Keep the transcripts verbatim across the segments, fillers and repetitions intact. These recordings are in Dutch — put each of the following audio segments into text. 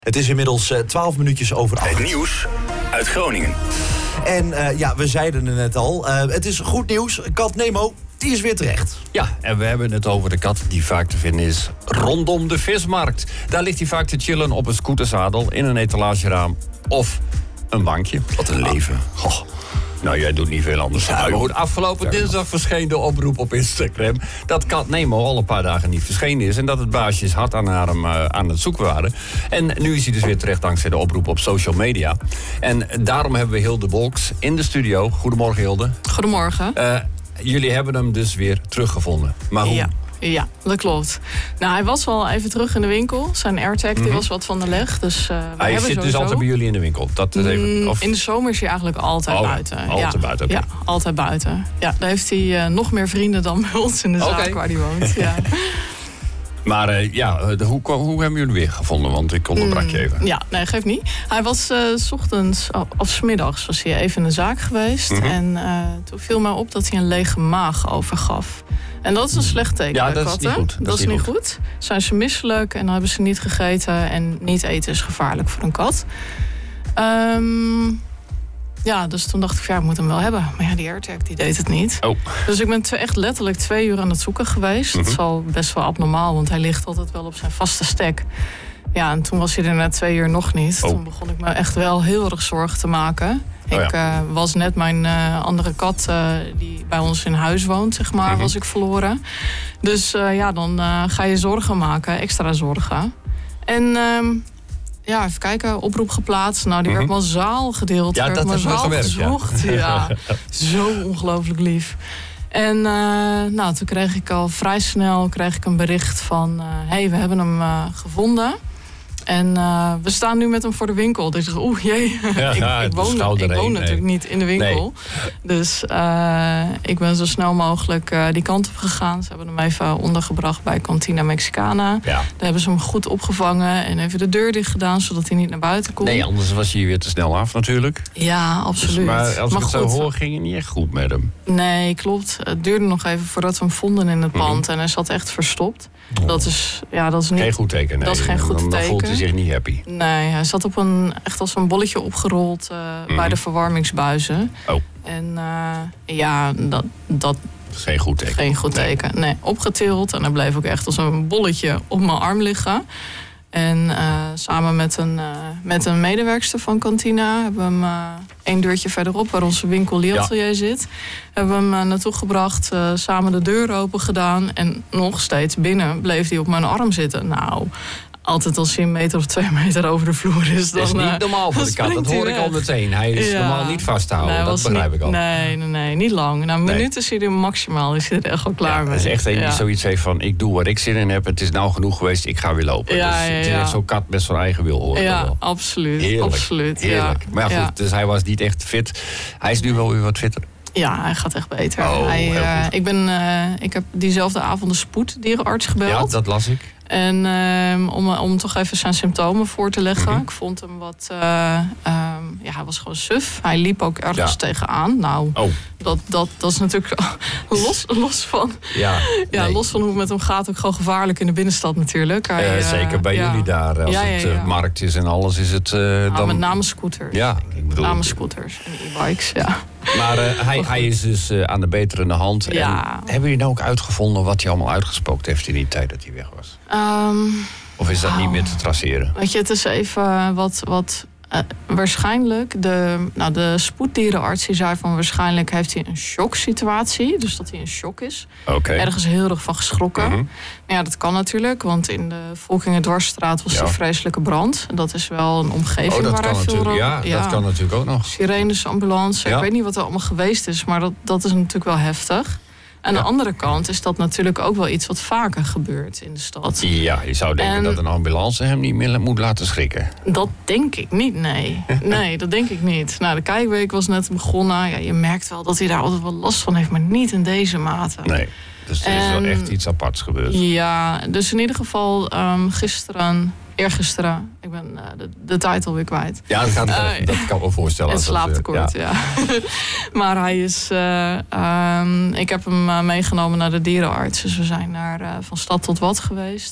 Het is inmiddels twaalf uh, minuutjes over acht. Het nieuws uit Groningen. En uh, ja, we zeiden het net al. Uh, het is goed nieuws. Kat Nemo, die is weer terecht. Ja, en we hebben het over de kat die vaak te vinden is rondom de vismarkt. Daar ligt hij vaak te chillen op een scooterzadel, in een etalageraam of een bankje. Wat een leven. Goh. Nou, jij doet niet veel anders. Ja, maar goed, afgelopen ja, dinsdag verscheen de oproep op Instagram dat Kat Nemo al een paar dagen niet verschenen is en dat het baasjes hard aan haar hem uh, aan het zoeken waren. En nu is hij dus weer terecht dankzij de oproep op social media. En daarom hebben we Hilde Wolks in de studio. Goedemorgen, Hilde. Goedemorgen. Uh, jullie hebben hem dus weer teruggevonden. Maar hoe? Ja. Ja, dat klopt. Nou, hij was wel even terug in de winkel. Zijn AirTag mm-hmm. die was wat van de leg. Dus, uh, hij zit sowieso... dus altijd bij jullie in de winkel? Dat is even, of... In de zomer is hij eigenlijk altijd oh, buiten. Altijd ja. buiten, okay. Ja, altijd buiten. Ja, daar heeft hij uh, nog meer vrienden dan bij ons in de zaak okay. waar hij woont. Ja. Maar uh, ja, de, hoe, hoe hebben jullie weer gevonden? Want ik onderbrak je even. Ja, nee, geeft niet. Hij was uh, 's ochtends of 's middags was hij even in de zaak geweest. Mm-hmm. En uh, toen viel mij op dat hij een lege maag overgaf. En dat is een slecht teken ja, bij dat katten. Is niet goed. Dat, dat is niet goed. goed. Zijn ze misselijk en dan hebben ze niet gegeten. En niet eten is gevaarlijk voor een kat. Um, ja, dus toen dacht ik, ja, ik moet hem wel hebben. Maar ja, die AirTag, die deed het niet. Oh. Dus ik ben echt letterlijk twee uur aan het zoeken geweest. Mm-hmm. Dat is al best wel abnormaal, want hij ligt altijd wel op zijn vaste stek. Ja, en toen was hij er na twee uur nog niet. Oh. Toen begon ik me echt wel heel erg zorgen te maken. Oh, ik ja. uh, was net mijn uh, andere kat uh, die bij ons in huis woont, zeg maar, mm-hmm. was ik verloren. Dus uh, ja, dan uh, ga je zorgen maken, extra zorgen. En uh, ja, even kijken, oproep geplaatst. Nou, die mm-hmm. werd massaal gedeeld. Ja, werd dat massaal is gewerkt, gezocht. Ja. ja, zo ongelooflijk lief. En uh, nou, toen kreeg ik al vrij snel kreeg ik een bericht van... hé, uh, hey, we hebben hem uh, gevonden. En uh, we staan nu met hem voor de winkel. Dus ik dacht, oeh, jee. Ja, ik, ja, ik woon, ik woon natuurlijk nee. niet in de winkel. Nee. Dus uh, ik ben zo snel mogelijk uh, die kant op gegaan. Ze hebben hem even ondergebracht bij Cantina Mexicana. Ja. Daar hebben ze hem goed opgevangen en even de deur dicht gedaan, zodat hij niet naar buiten kon. Nee, anders was hij weer te snel af natuurlijk. Ja, absoluut. Dus, maar als maar ik het goed. zo hoor, ging het niet echt goed met hem. Nee, klopt. Het duurde nog even voordat we hem vonden in het pand. Mm-hmm. En hij zat echt verstopt. Oh. Dat is, ja, dat is niet, geen goed teken. Nee. Dat is geen goed dan, dan teken. voelt hij zich niet happy. Nee, hij zat op een, echt als een bolletje opgerold uh, mm-hmm. bij de verwarmingsbuizen. Oh. En uh, ja, dat... dat geen goed teken. Geen goed teken. Nee. nee, opgetild. En hij bleef ook echt als een bolletje op mijn arm liggen. En uh, samen met een, uh, met een medewerkster van Cantina hebben we hem uh, één deurtje verderop, waar onze winkel Liatelier ja. zit, hebben we hem uh, naartoe gebracht, uh, samen de deur open gedaan. En nog steeds binnen bleef hij op mijn arm zitten. Nou, altijd als hij een meter of twee meter over de vloer is. Dan, dat is niet normaal voor de kat, dat hoor ik al meteen. Hij is ja. normaal niet vast te houden, nee, dat begrijp niet, ik al. Nee, nee, nee, niet lang. Na een nee. minuut is hij er maximaal, is hij er echt al klaar ja, mee. Het is echt een die ja. zoiets heeft van, ik doe wat ik zin in heb, het is nou genoeg geweest, ik ga weer lopen. Ja, dus ja, het is ja. echt zo'n kat met zijn eigen wil, hoor. Ja, absoluut. Heerlijk, absoluut, heerlijk. Ja. Maar ja, goed, ja. dus hij was niet echt fit. Hij is nu wel weer wat fitter. Ja, hij gaat echt beter. Oh, hij, uh, ik, ben, uh, ik heb diezelfde avond de spoeddierenarts gebeld. Ja, dat las ik. En um, om, om toch even zijn symptomen voor te leggen. Mm-hmm. Ik vond hem wat... Uh, um, ja, hij was gewoon suf. Hij liep ook ergens ja. tegenaan. Nou, oh. dat, dat, dat is natuurlijk los, los van... Ja, ja nee. los van hoe het met hem gaat. Ook gewoon gevaarlijk in de binnenstad natuurlijk. Hij, uh, zeker bij uh, jullie ja. daar. Als ja, ja, het uh, ja. markt is en alles is het... Uh, nou, dan... met name scooters. Ja, ik bedoel... Met name scooters en e-bikes, ja. Maar uh, hij, hij is dus uh, aan de beterende hand. Ja. En hebben jullie nou ook uitgevonden wat hij allemaal uitgespookt heeft in die tijd dat hij weg was? Um, of is dat oh. niet meer te traceren? Weet je, het is even wat... wat uh, waarschijnlijk, de, nou, de spoeddierenarts die zei van waarschijnlijk heeft hij een shocksituatie. Dus dat hij in shock is. Okay. Ergens heel erg van geschrokken. Mm-hmm. Maar ja, dat kan natuurlijk, want in de Volkingendwarsstraat was ja. die vreselijke brand. Dat is wel een omgeving oh, dat waar kan hij veel... Ja, ja, dat kan natuurlijk ook nog. Sirenes, ambulance, ja. ik weet niet wat er allemaal geweest is, maar dat, dat is natuurlijk wel heftig. Aan ja. de andere kant is dat natuurlijk ook wel iets wat vaker gebeurt in de stad. Ja, je zou denken en dat een ambulance hem niet meer moet laten schrikken. Dat denk ik niet, nee. Nee, dat denk ik niet. Nou, de kijkweek was net begonnen. Ja, je merkt wel dat hij daar altijd wel last van heeft, maar niet in deze mate. Nee, dus er is en, wel echt iets aparts gebeurd. Ja, dus in ieder geval um, gisteren... Eergisteren, ik ben uh, de, de tijd alweer kwijt. Ja, dat kan, uh, dat kan ik me voorstellen. Het slaaptekort, ja. ja. Maar hij is... Uh, um, ik heb hem uh, meegenomen naar de dierenarts. Dus we zijn naar uh, van stad tot wat geweest.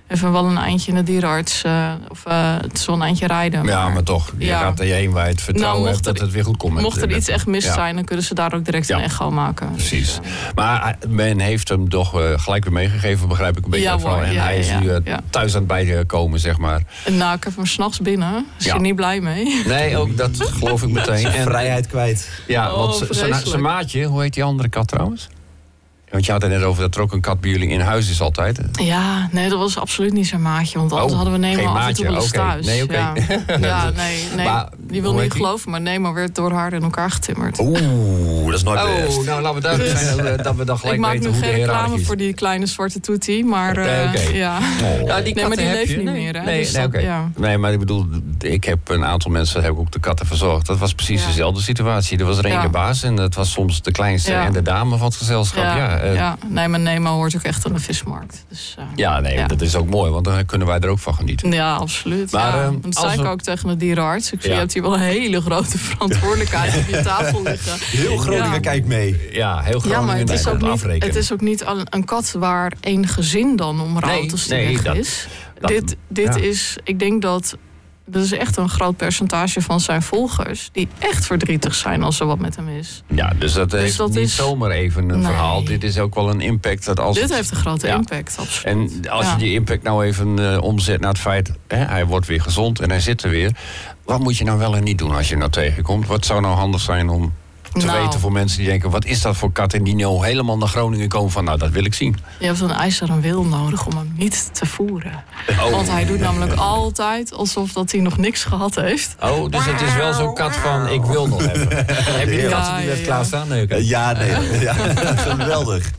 even wel een eindje in de dierenarts. Uh, of uh, het is wel een eindje rijden. Ja, maar, maar toch. Je ja. gaat er je heen waar je het vertrouwen nou, hebt dat er, het weer goed komt. Mocht er met, iets echt mis ja. zijn, dan kunnen ze daar ook direct ja. een echo maken. Precies. Dus, uh, maar men heeft hem toch uh, gelijk weer meegegeven, begrijp ik een beetje. Ja, van. En ja, hij is ja, nu uh, ja. thuis aan het bijkomen, zeg maar. Nou, ik heb hem 's nachts binnen. Daar is Ja. je niet blij mee. Nee, ook dat geloof ik meteen. En, Vrijheid kwijt. Ja, Oh, want z- zijn vreselijk. maatje, hoe heet die andere kat trouwens? Want je had het net over dat er ook een kat bij jullie in huis is altijd. Ja, nee, dat was absoluut niet zijn maatje. Want anders Oh, hadden we Nemo geen af en maatje, toe wel eens oké. thuis. Nee, oké. Ja, ja nee, nee. Maar, die wil hoe niet heet die? geloven, maar Nemo werd door haar in elkaar getimmerd. Oeh, dat is nooit best. Oh, nou laten we duidelijk zijn dat we, dat we dan gelijk Ik maak weten nu hoe de geen reclame hiërarchie is. voor die kleine zwarte toetie, maar uh, Nee, oké. ja. Oh. Ja, die Nee, maar die heb leeft je. niet nee. meer, hè? Nee, Dus nee, dat- oké. ja. nee, maar ik bedoel, ik heb een aantal mensen heb ik ook de katten verzorgd. Dat was precies Ja. dezelfde situatie. Er was er één Ja. de baas en dat was soms de kleinste Ja. en de dame van het gezelschap. Ja, Ja, eh, ja. Nee, maar Nemo hoort ook echt aan de vismarkt. Dus, uh, ja, nee, Ja. dat is ook mooi, want dan kunnen wij er ook van genieten. ja, absoluut. Maar, ja. ehm, Want dat als zei ik we- ook tegen de dierenarts. Ik zei, Ja. je hebt hier wel een hele grote verantwoordelijkheid op je tafel liggen. Heel Groningen Ja. kijkt mee. Ja, heel Ja, Groningen maar het is, nee, ook dat niet, afrekenen. het is ook niet al- een kat waar één gezin dan om rouwt Nee, als die nee, weg dat- is. dat- dit dit ja. is, ik denk dat, dat is echt een groot percentage van zijn volgers die echt verdrietig zijn als er wat met hem is. Ja, dus dat Dus heeft dat niet is- zomaar even een Nee. verhaal. Dit is ook wel een impact. Dat als Dit het- heeft een grote Ja. impact, absoluut. En als Ja. je die impact nou even uh, omzet naar het feit... Hè, hij wordt weer gezond en hij zit er weer. Wat moet je nou wel en niet doen als je nou tegenkomt? Wat zou nou handig zijn om te Nou. weten voor mensen die denken... wat is dat voor kat? En die nou helemaal naar Groningen komen van... nou, dat wil ik zien. Je hebt een ijzeren wil nodig om hem niet te voeren. Oh. Want hij doet namelijk altijd alsof dat hij nog niks gehad heeft. Oh, dus het is wel zo'n kat van... ik wil nog even. Heb je die Ja, kat die ja, net ja. klaarstaan? Nee, oké. Uh, ja, nee. Ja, geweldig.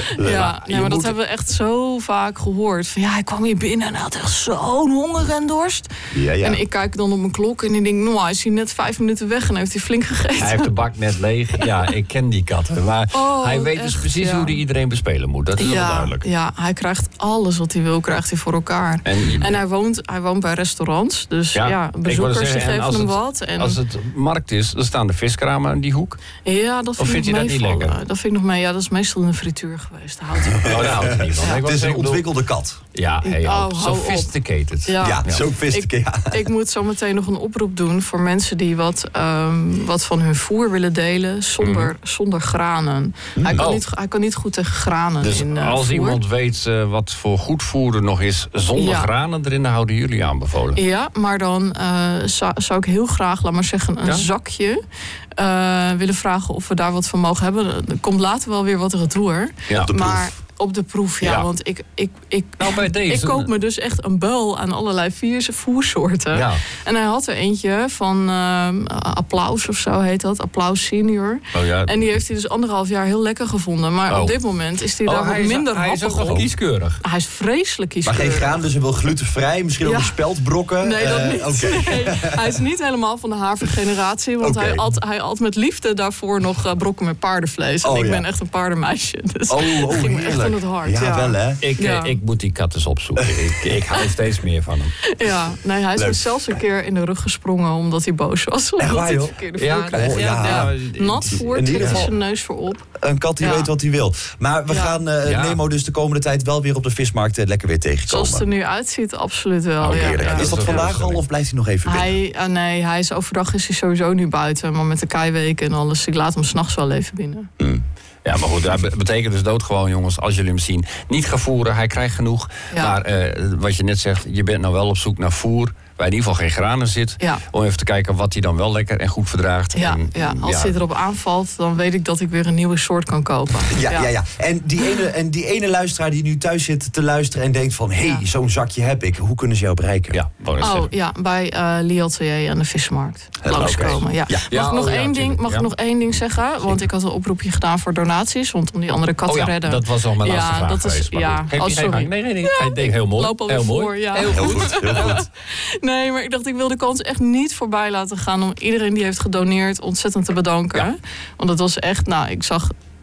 Ja, je nee, maar dat moet- hebben we echt zo vaak gehoord. Van ja, hij kwam hier binnen en hij had echt zo'n honger en dorst. Ja, ja. En ik kijk dan op mijn klok en ik denk, nou, hij is hier net vijf minuten weg en heeft hij flink gegeten. Hij heeft de bak net leeg. Ja, ik ken die katten. Maar Oh, hij weet dus echt, precies ja. hoe hij iedereen bespelen moet. Dat is wel ja, duidelijk. ja, hij krijgt alles wat hij wil, krijgt hij voor elkaar. En- En, hij, woont, hij woont bij restaurants, dus Ja, ja, ik wou bezoekers zeggen, die en geven als hem het- wat. En, Als het markt is, dan staan de viskramen aan die hoek. ja, dat vind, vindt ik hij dat niet meevallen. lekker? Dat vind ik nog mee. Ja, dat is meestal in de frituur geweest. Daar houdt hij Oh, daar houdt hij niet van. Ja. Ik wou Het is zeggen, een ik bedoel- ontwikkelde kat. Ja, hey, Oh, hou- hou op. sophisticated. Ja. Ja, Ja. zo vist ik. Ja. Ik moet zo meteen nog een oproep doen voor mensen die wat, ehm, wat van hun voer willen delen zonder, zonder granen. Hij, kan Oh. niet, hij kan niet goed tegen granen Dus in uh, als voer. iemand weet eh, wat voor goed voeren nog is zonder Ja. granen erin, dan houden jullie aanbevolen. Ja, maar dan eh, zou, zou ik heel graag, laat maar zeggen, een Ja? zakje eh, willen vragen of we daar wat van mogen hebben. Er komt later wel weer wat retour. Ja. de proef. Maar op de proef, ja. Ja. Want ik, ik, ik, Nou, bij deze. ik koop me dus echt een buil aan allerlei vier voersoorten. Ja. En hij had er eentje van ehm, Applaus of zo heet dat. Applaus Senior. Oh, ja. En die heeft hij dus anderhalf jaar heel lekker gevonden. Maar Oh. op dit moment is hij Oh, daar hij wat is- minder Hij is ook happig nog op. kieskeurig. Hij is vreselijk Maar kieskeurig. geen graan, dus hij wil glutenvrij. Misschien ook Ja. een speldbrokken. Nee, dat Eh, niet. Oké. Nee, hij is niet helemaal van de havergeneratie. Want Oké. hij, at, hij at met liefde daarvoor nog uh, brokken met paardenvlees. En Oh, ik ja. ben echt een paardenmeisje. Dus Oh, oh, dat ging me echt heerlijk. aan het hart. Ja, Ja, wel hè. Ik, Ja. eh, ik moet die kat eens opzoeken. ik, ik hou steeds meer van hem. Ja, nee, hij is Leuk. me zelfs een keer in de rug gesprongen omdat hij boos was. Omdat waar, hij het joh? verkeerde Ja, voer kreeg. oh, ja, ja. ja. Nat voer, In ieder trekt hij geval. zijn neus voorop. Een kat die Ja. weet wat hij wil. Maar we Ja. gaan eh, Ja. Nemo dus de komende tijd wel weer op de vismarkt eh, lekker weer tegenkomen. Zoals het er nu uitziet, absoluut wel. Oh, ja, heerlijk. ja. Is dat is ook vandaag heel al of blijft hij nog even binnen? Hij, ah, nee, hij is overdag is hij sowieso nu buiten. Maar met de keiweken en alles, ik laat hem s'nachts wel even binnen. Ja, maar goed, dat be- betekent dus doodgewoon, jongens, als jullie hem zien. Niet gaan voeren, hij krijgt genoeg. Ja. Maar eh, wat je net zegt, je bent nou wel op zoek naar voer... waar in ieder geval geen granen zit. Ja. Om even te kijken wat hij dan wel lekker en goed verdraagt. Ja, en, ja, als hij erop aanvalt, dan weet ik dat ik weer een nieuwe soort kan kopen. Ja, ja. Ja, En, die ene, en die ene luisteraar die nu thuis zit te luisteren en denkt van... hé, hey, Ja. zo'n zakje heb ik. Hoe kunnen ze jou bereiken? Ja, wou ik Oh zeggen. ja, bij uh, Liatelier aan de vismarkt. Hello, Langskomen. oké. Ja. Ja. Mag, Ja, ik nog, oh, ja, één ding, tuurlijk. mag Ja. ik nog één ding zeggen? Want ik had een oproepje gedaan voor donaties, want om die andere kat Oh te ja, redden. dat was al mijn laatste Ja, vraag dat is- geweest. maar ja. goed. Geef Oh, die geen sorry. gang. Nee, nee, nee. Hij deed heel mooi. Loop alweer heel mooi. voor, ja. Heel Heel goed. goed, heel goed. Nee, maar ik dacht, ik wil de kans echt niet voorbij laten gaan om iedereen die heeft gedoneerd ontzettend te bedanken. Ja. Want het was echt, nou, ik zag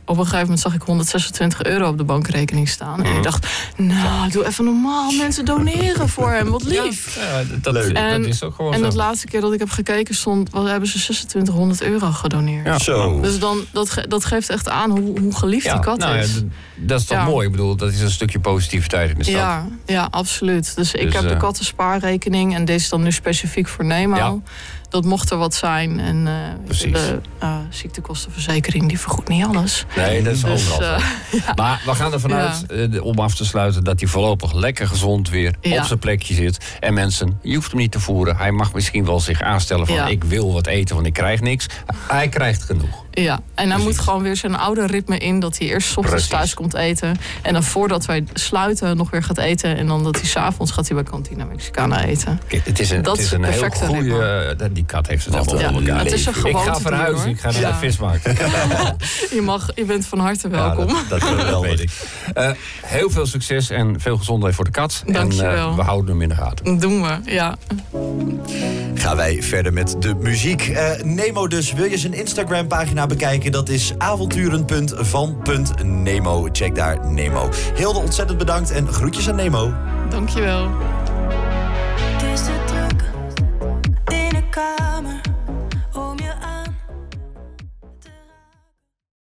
op een gegeven moment zag ik honderdzesentwintig euro op de bankrekening staan. En ik dacht, nou, doe even normaal. Mensen doneren voor hem, wat lief. Ja, dat, Leuk. En, dat is ook gewoon en zo. de laatste keer dat ik heb gekeken stond, wel, hebben ze zesentwintighonderd euro gedoneerd. Ja. Zo. Dus dan, dat, ge- dat geeft echt aan hoe, hoe geliefd die kat nou, is. Ja, d- dat is toch Ja. mooi. Ik bedoel, dat is een stukje positiviteit in de stad. Ja, ja, absoluut. Dus ik Dus, heb de eh, kattenspaarrekening en deze is dan nu specifiek voor Nemo. Ja. Dat mocht er wat zijn. En eh, Precies. de uh, ziektekostenverzekering die vergoedt niet alles. Nee, dat is Dus, overal zo. eh, Maar we gaan ervan uit, eh, de- om af te sluiten, dat hij voorlopig lekker gezond weer Ja. op zijn plekje zit. En mensen, je hoeft hem niet te voeren. Hij mag misschien wel zich aanstellen van Ja. ik wil wat eten, want ik krijg niks. Hij krijgt genoeg. Ja, en hij Precies. moet gewoon weer zijn oude ritme in. Dat hij eerst 's ochtends Precies. thuis komt eten. En dan voordat wij sluiten nog weer gaat eten. En dan dat hij 's avonds gaat hij bij Cantina Mexicana eten. Kijk, het is een, Dat het is is een het heel perfecte goede... eh, die kat heeft het Wat helemaal een voor elkaar. het is een Ik gewoonte ga doen, verhuizen, hoor. ik ga naar Ja. de vismarkt. Je, mag, je bent van harte Ja, welkom. dat, dat, dat Geweldig. weet ik. Eh, heel veel succes en veel gezondheid voor de kat. Dank je en eh, wel. we houden hem in de gaten. Dat doen we, ja. Gaan wij verder met de muziek. Eh, Nemo dus. Wil je zijn Instagram-pagina bekijken? Dat is avonturen punt van punt nemo. Check daar Nemo. Hilde, ontzettend bedankt en groetjes aan Nemo. Dankjewel.